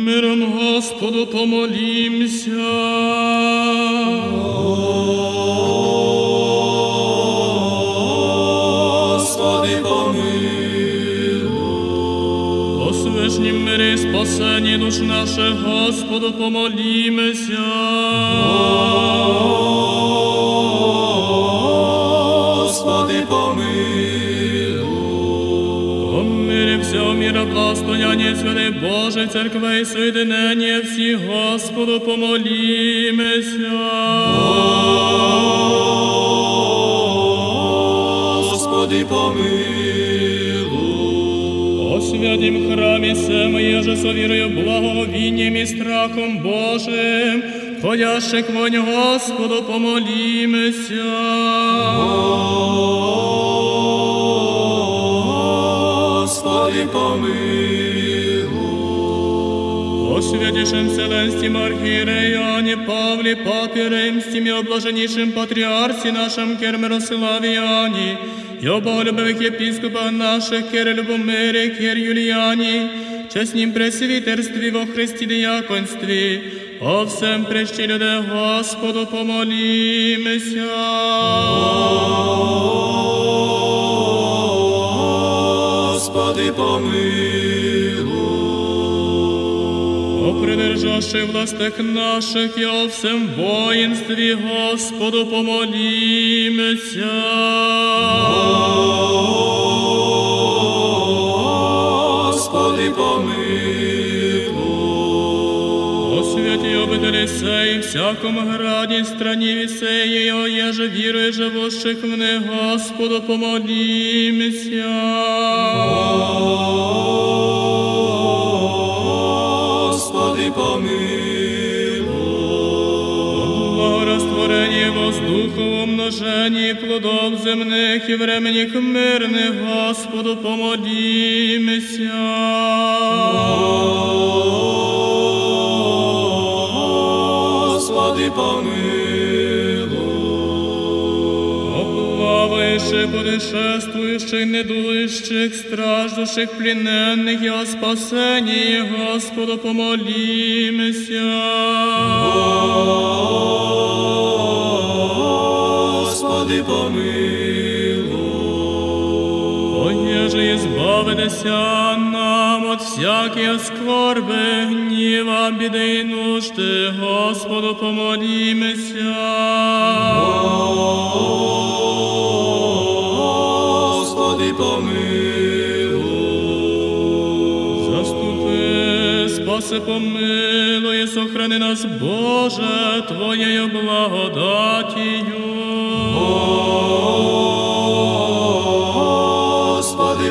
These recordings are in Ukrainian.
Миром Господу помолімся. Господи, помилуй. О свишнім мирі і спасенні душ наших, Господу помолімся. Господи, помилуй. О мирі всього міра, благостояння святих Божих церквей, соєдинення всіх, Господу помолімся. Господи, помилуй. О святім храмі сем, еже со вірою, благовінням і страхом Божим, ходящих вонь, Господу помолімся. Господи, помилуй. О святейшем Вселенском архиереї Иоанне Павле, Папе Римским и о блаженнейшем патриарсе нашем Кир Мирославиане, и о боголюбивых епископах наших Кир Любомире, Кир Юлиане, честнім пресвітерстві во Христі дияконстві, о всем прещі люди, Господу помолімся. Господи, помилуй. О придержавших властях наших и о всем воинстве, Господу помолимся. Господи, помилуй. О святі обители сей, всяком граді, страні вісеї, о еже вірує живущих в них, Господу помолимся. Господи, помилуй. Благорастворение воздуха, умножение плодов земных и временних мирных, Господу помолимся. Господи, помилуй. Плавающих, путешествующих, недующих, страждущих, плененных и о спасении, Господу помолимся. Господи, помилуй. О, еже избавитеся нам от всякие скорби, гнева, беды и нужды, Господу помолимся. Господи, помилуй. Заступи, спаси, помилуй, сохрани нас, Боже, Твоєю благодатію. Господи,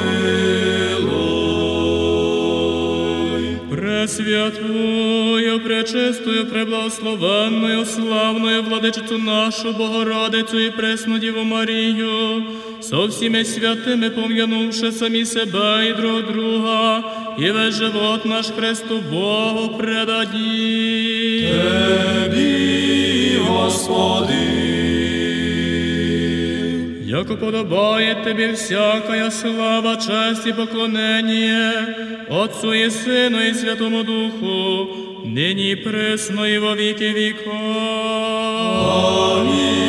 помилуй. Пресвятую, пречистую, преблагословенную, славную владичицю нашу Богородицю і пресну Діву Марію, со всіми святими пом'янувши самі себе і друг друга, і весь живот наш Христу Богу предадім. Тебі, Господи. Яко подобає Тобі всякая слава, честь і поклонення, Отцу і Сину і Святому Духу, нині і присно і во віки віков. Амінь.